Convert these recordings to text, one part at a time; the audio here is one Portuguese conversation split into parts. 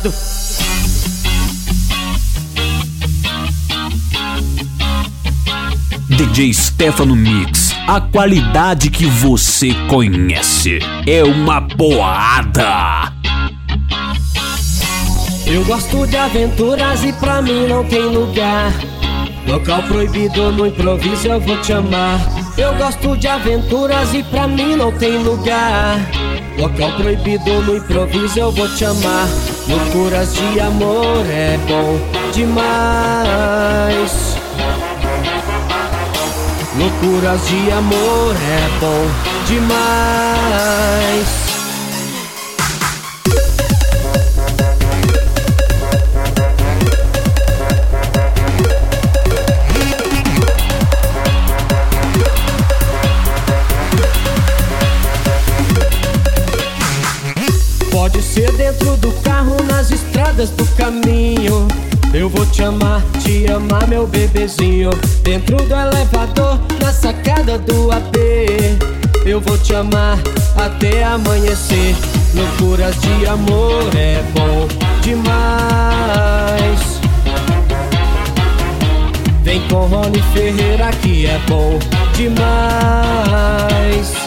lado. DJ Stefano Mix, a qualidade que você conhece é uma boada. Eu gosto de aventuras e pra mim não tem lugar. Local proibido no improviso eu vou te amar. Eu gosto de aventuras e pra mim não tem lugar. Local proibido no improviso eu vou te amar. Loucuras de amor é bom demais. Loucuras de amor é bom demais. Pode ser dentro do carro, nas estradas do caminho. Eu vou te amar, meu bebezinho. Dentro do elevador, na sacada do AP. Eu vou te amar até amanhecer. Loucuras de amor é bom demais. Vem com Rony Ferreira que é bom demais.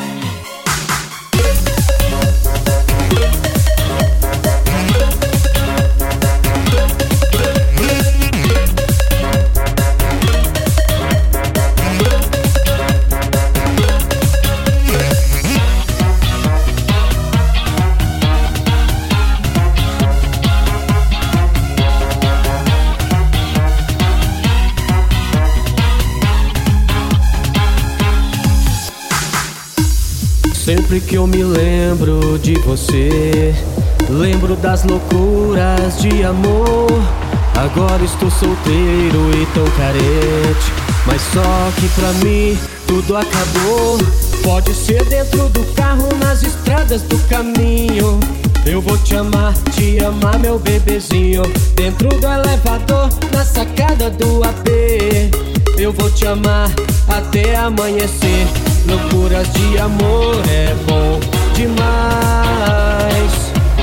Sempre que eu me lembro de você, lembro das loucuras de amor. Agora estou solteiro e tão carente, mas só que pra mim tudo acabou. Pode ser dentro do carro, nas estradas do caminho. Eu vou te amar, meu bebezinho. Dentro do elevador, na sacada do AP. Eu vou te amar até amanhecer. Loucuras de amor é bom demais.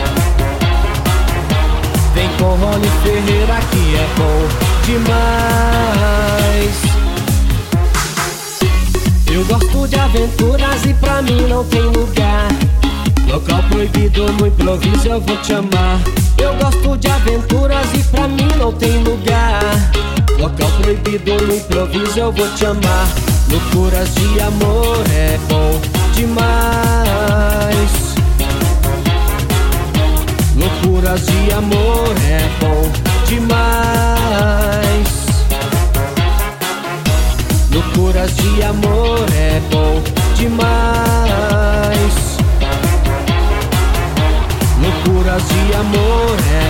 Vem com Rony Ferreira que é bom demais. Eu gosto de aventuras e pra mim não tem lugar. Local proibido no improviso eu vou te amar. Eu gosto de aventuras e pra mim não tem lugar. Local proibido no improviso eu vou te amar. Loucuras de amor é bom demais. Loucuras de amor é bom demais. Loucuras de amor é bom demais. Loucuras de amor é